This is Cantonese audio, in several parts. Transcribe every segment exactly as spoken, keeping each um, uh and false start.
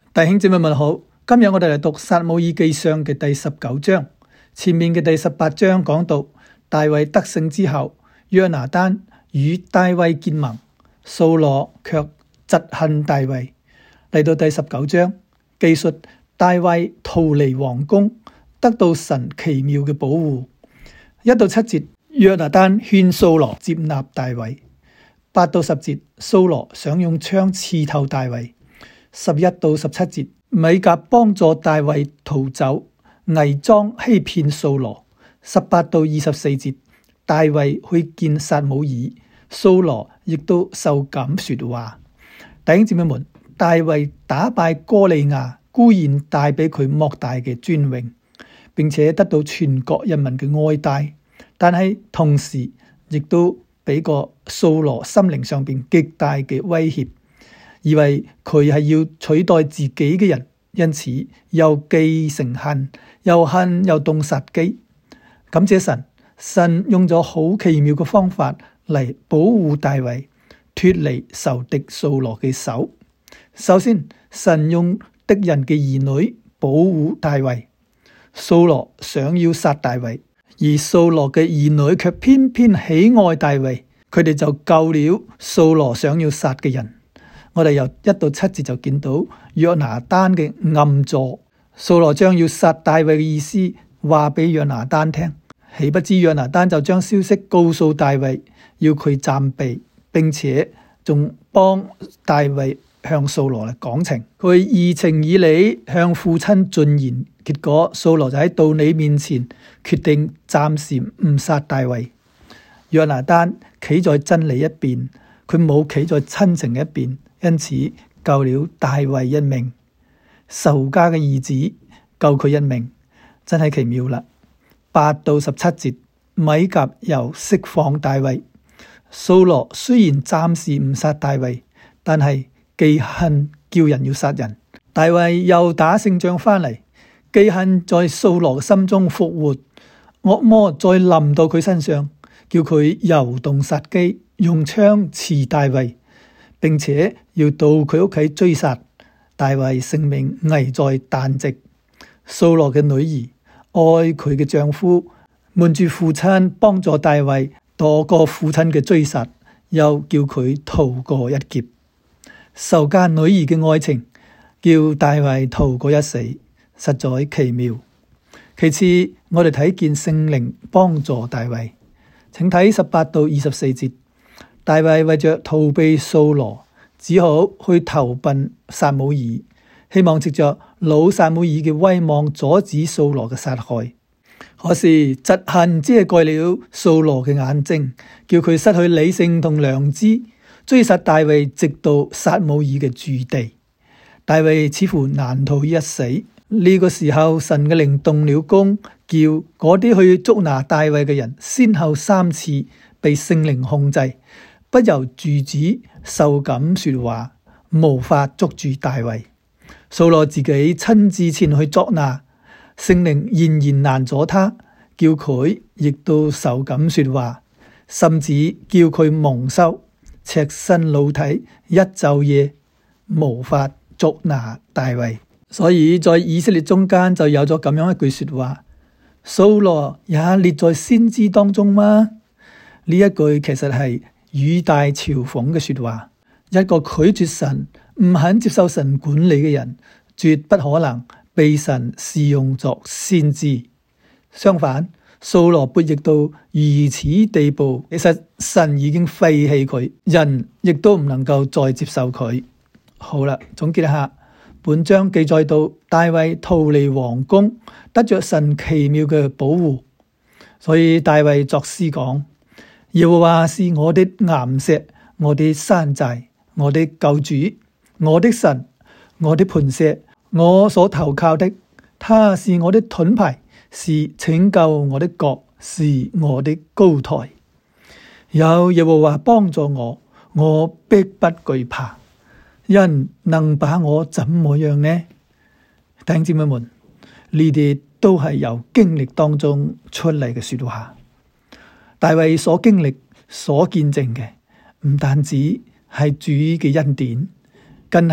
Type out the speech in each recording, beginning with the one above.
弟兄姊妹們好，今日我哋嚟讀撒母耳記上嘅第十九章。前面嘅第十八章講到大衛得勝之後，約拿單與大衛結盟，掃羅卻嫉恨大衛。嚟到第十九章，記述大衛逃離王宮，得到神奇妙嘅保護。一到七節，約拿單勸掃羅接納大衛。八到十節，掃羅想用槍刺透大衛。十一到十七節，米甲幫助大衛逃走，偽裝欺騙掃羅。十八到二十四節，大衛去見撒母耳，掃羅亦都受感說話。弟兄姊妹們，大衛打敗歌利亞固然帶俾佢莫大嘅尊榮，並且得到全國人民嘅愛戴，但係同時亦都俾個掃羅心靈上邊極大嘅威脅，以為佢係要取代自己嘅人，因此又既成恨，又恨又動殺機。感謝神，神用咗好奇妙嘅方法嚟保護大衛脫離仇敵掃羅嘅手。首先，神用敵人嘅兒女保護大衛。掃羅想要殺大衛，而掃羅嘅兒女卻偏偏喜愛大衛，佢哋就救了掃羅想要殺嘅人。我哋由一到七節就見到約拿單嘅暗助，掃羅將要殺大衛嘅意思話俾約拿單聽，豈不知約拿單就將消息告訴大衛，要佢暫避，並且仲幫大衛向掃羅嚟講情，佢移情以理向父親進言，結果掃羅就喺道理面前決定暫時唔殺大衛。約拿單企在真理一邊，佢冇企在親情一邊，因此救了大衛一命。仇家嘅兒子救佢一命，真係奇妙啦。八到十七節，米甲又釋放大衛。掃羅雖然暫時唔殺大衛，但係記恨叫人要殺人。大衛又打勝仗翻嚟，記恨在掃羅心中復活，惡魔再臨到佢身上，叫佢遊動殺機，用槍刺大衛，並且要到佢屋企追殺大衛，性命危在旦夕。掃羅嘅女兒愛佢嘅丈夫，瞞住父親幫助大衛躲過父親嘅追殺，又叫佢逃過一劫。仇家女兒嘅愛情叫大衛逃過一死，實在奇妙。其次，我哋睇見聖靈幫助大衛，請睇十八到二十四節。大衛為着逃避掃羅，只好去投奔撒母耳，希望藉着老撒母耳嘅威望阻止掃羅嘅殺害。可是嫉恨遮蓋了掃羅嘅眼睛，叫佢失去理性同良知，追殺大衛直到撒母耳嘅駐地。大衛似乎難逃一死。呢、這個時候，神嘅靈動了工，叫嗰啲去捉拿大衛嘅人，先後三次被聖靈控制，不由住旨受感說話，無法捉住大衛。掃羅自己親自前去捉拿，聖靈仍然難阻他，叫佢亦都受感說話，甚至叫佢蒙羞，赤身露體一晝夜，無法捉拿大衛。所以在以色列中間就有咗咁樣一句說話：掃羅也列在先知當中嗎？呢一句其實係語帶嘲諷嘅說話。一個拒絕神、唔肯接受神管理嘅人，絕不可能被神使用作先知。相反，掃羅悖逆到如此地步，其實神已經廢棄佢，人亦都唔能夠再接受佢。好啦，總結一下，本章記載到大衛逃離王宮，得着神奇妙嘅保護。所以大衛作詩講：耶和華是我的岩石，我的山寨，我的救主，我的神，我的磐石，我所投靠的。他是我的盾牌，是拯救我的角，是我的高台。有耶和華幫助我，我必不懼怕。人能把我怎麼樣呢？弟兄姊妹們，呢啲都係由經歷當中出嚟嘅說話。大衛所經歷、所見證嘅，唔單止係主嘅恩典，更係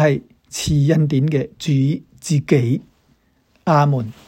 賜恩典嘅主自己。阿門。